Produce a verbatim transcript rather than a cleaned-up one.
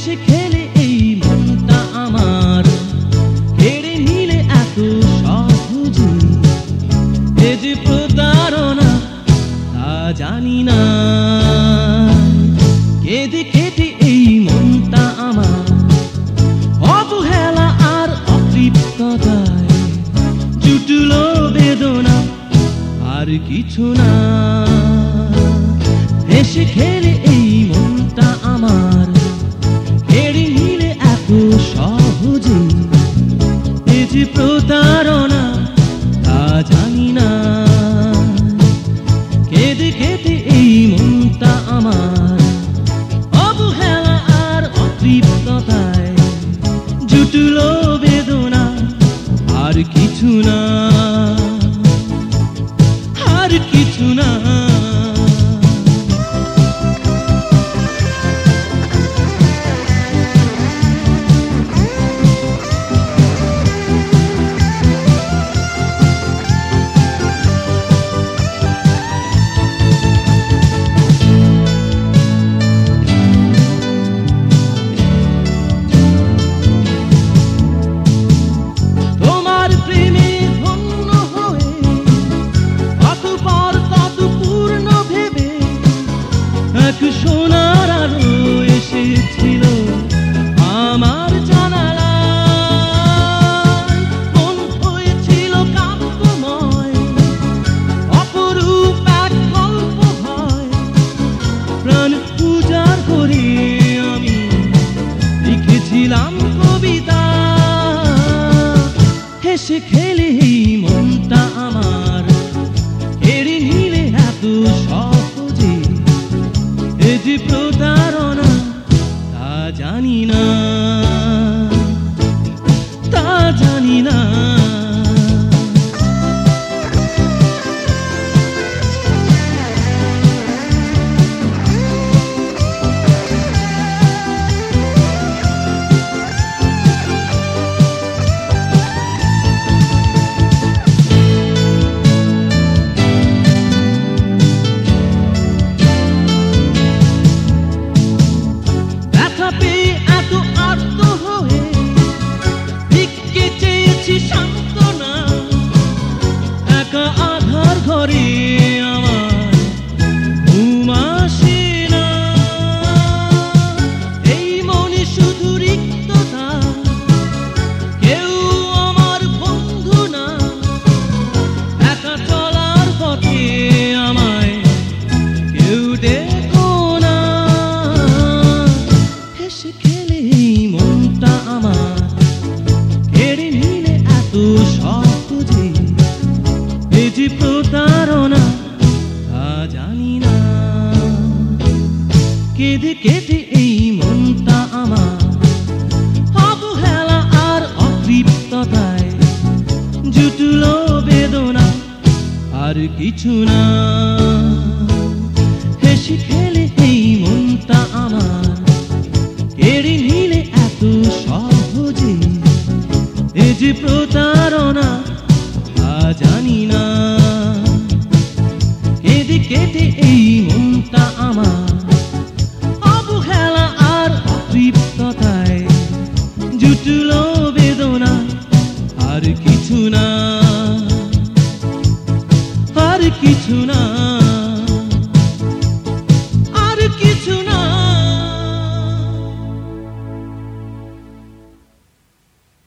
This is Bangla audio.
হেসে খেলে এই মনটা আমার কেড়ে নিলে এত সহজে, এ যে প্রতারণা তা জানি না। কেঁদে কেটে এই মনটা আমার অবহেলা আর অতৃপ্ততায় জুটলো বেদনা আর কিছু না। হেসে খেলে এই মনটা আমার কেড়ে নিলে এত সহজে, এ যে প্রতারণা তা জানি না। কেঁদে কেটে এই মনটা আমার অবহেলা আর অতৃপ্ততায় জুটলো বেদনা আর কিছু না, আর কিছু না। সোনার আলো এসেছিল আমার জানালায়, মন হয়েছিল কাব্যময় অপরূপ এক গল্প হয়। প্রাণ পূজার করে আমি লিখেছিলাম কবিতা। হেসে খেলে এই মনটা আমার কেড়ে নিলে এত সহজে, এ যে প্রতারণা তা জানি না, তা জানি না। এত আর্ত হয়ে ভিক্ষে চেয়েছি সান্ত্বনা, একা আধার ঘরে আমার ঘুম আসে না। এই মনে শুধু রিক্ততা, কেউ আমার বন্ধু না। একা চলার পথে আমায় কেউ দেখো না। হেসে খেলে এই মনটা আমার কেড়ে নিলে এত সহজে, এ যে প্রতারণা তা জানি না। কেঁদে কেটে এই মনটা আমার অবহেলা আর অতৃপ্ততায় জুটলো বেদনা আর কিছু না। হেসে খেলে এই মনটা আমার কেড়ে নিলে এত সহজে, এ যে প্রতারণা তা জানি না। কেঁদে কেটে এই মনটা আমার অবহেলা আর অতৃপ্ততায় জুটলো বেদনা আর